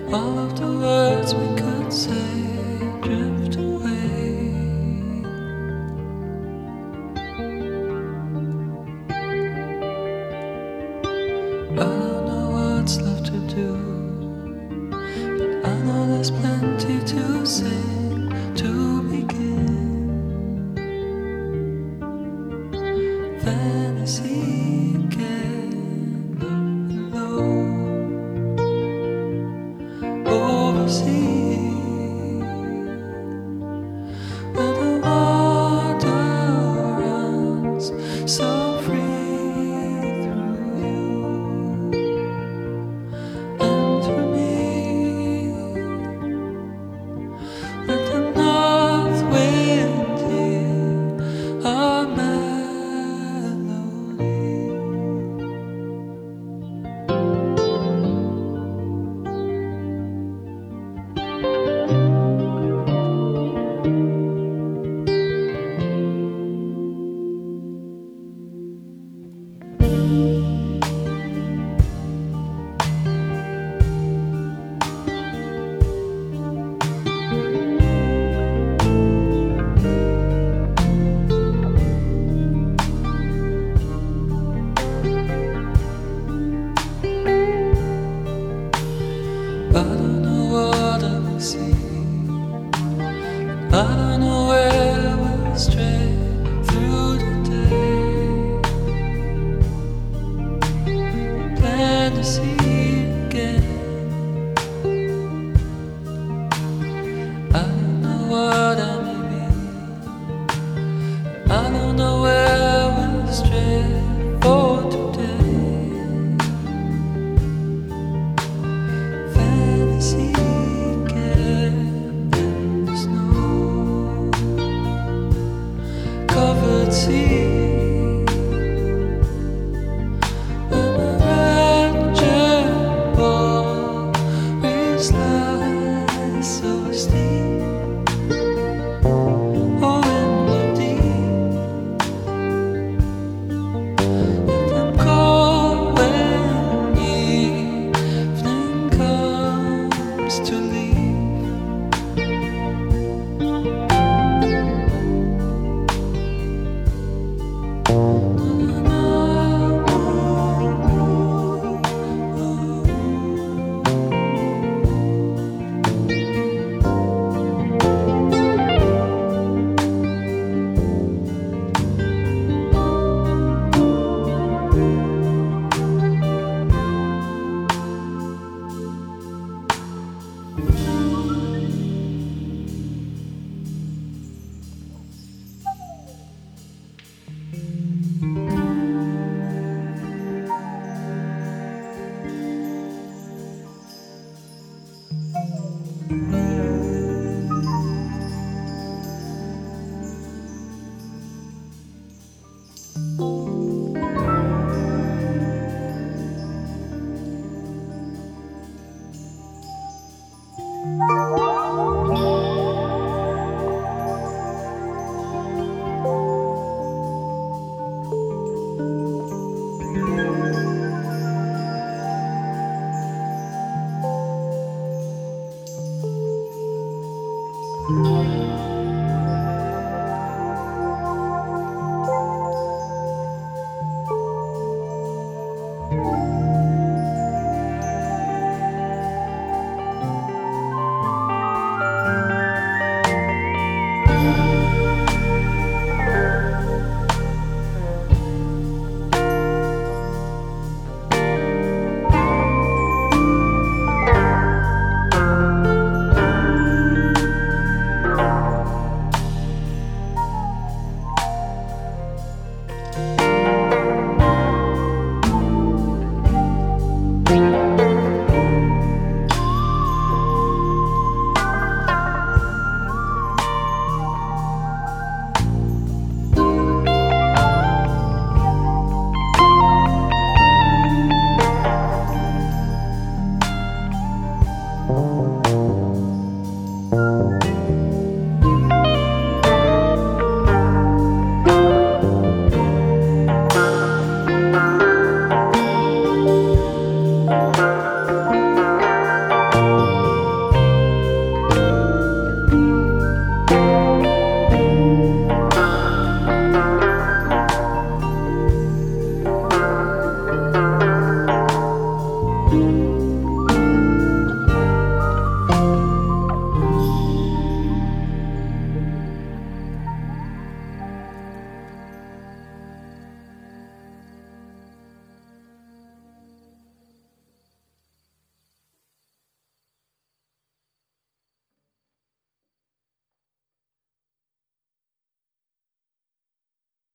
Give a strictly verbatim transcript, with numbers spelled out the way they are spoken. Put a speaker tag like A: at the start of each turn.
A: All of the words we could say drift away. I don't know what's left to do, but I know there's plenty to sing to begin. Fantasy again, up below, overseas, where the water runs so free through you and through me, let the north wind hear our melody. I don't know what I will see. I don't know where we'll stray through the day. Plan to see again. I don't know what I may be. I don't know where we'll stray for today. Fantasy again in the snow covered sea, when a rapture ball reslides so steep, oh in the deep, let them call when evening comes to leave.
B: Thank